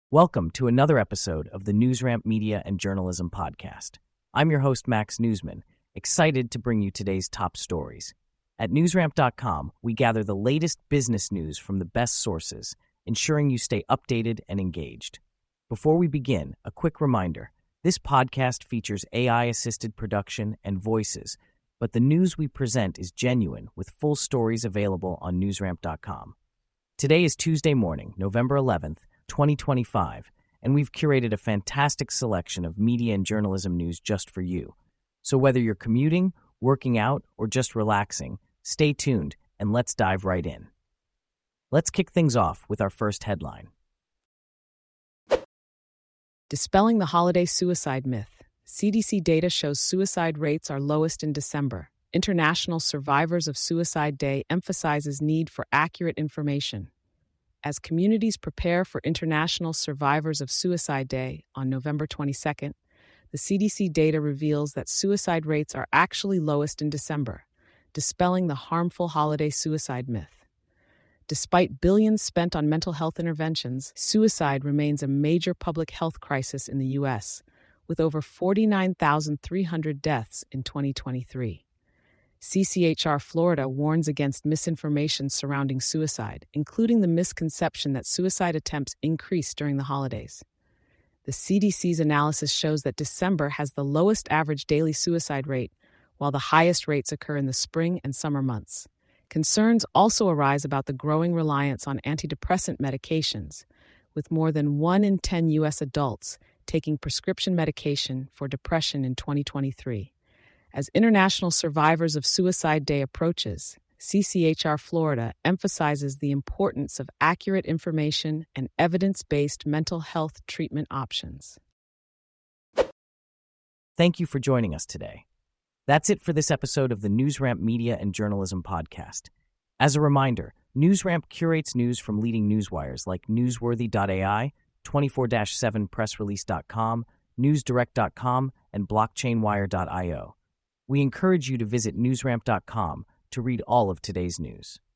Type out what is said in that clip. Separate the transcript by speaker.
Speaker 1: Welcome to another episode of the NewsRamp Media and Journalism Podcast. I'm your host, Max Newsman, excited to bring you today's top stories. At newsramp.com, we gather the latest business news from the best sources, ensuring you stay updated and engaged. Before we begin, a quick reminder. This podcast features AI-assisted production and voices, but the news we present is genuine, with full stories available on newsramp.com. Today is Tuesday morning, November 11th, 2025, and we've curated a fantastic selection of media and journalism news just for you. So whether you're commuting, working out, or just relaxing, stay tuned and let's dive right in. Let's kick things off with our first headline.
Speaker 2: Dispelling the holiday suicide myth. CDC data shows suicide rates are lowest in December. International Survivors of Suicide Day emphasizes need for accurate information. As communities prepare for International Survivors of Suicide Day on November 22nd, the CDC data reveals that suicide rates are actually lowest in December, dispelling the harmful holiday suicide myth. Despite billions spent on mental health interventions, suicide remains a major public health crisis in the U.S., with over 49,300 deaths in 2023. CCHR Florida warns against misinformation surrounding suicide, including the misconception that suicide attempts increase during the holidays. The CDC's analysis shows that December has the lowest average daily suicide rate, while the highest rates occur in the spring and summer months. Concerns also arise about the growing reliance on antidepressant medications, with more than 1 in 10 U.S. adults taking prescription medication for depression in 2023. As International Survivors of Suicide Day approaches, CCHR Florida emphasizes the importance of accurate information and evidence-based mental health treatment options.
Speaker 1: Thank you for joining us today. That's it for this episode of the NewsRamp Media and Journalism Podcast. As a reminder, NewsRamp curates news from leading newswires like Newsworthy.ai, 24/7pressrelease.com, NewsDirect.com, and BlockchainWire.io. We encourage you to visit newsramp.com to read all of today's news.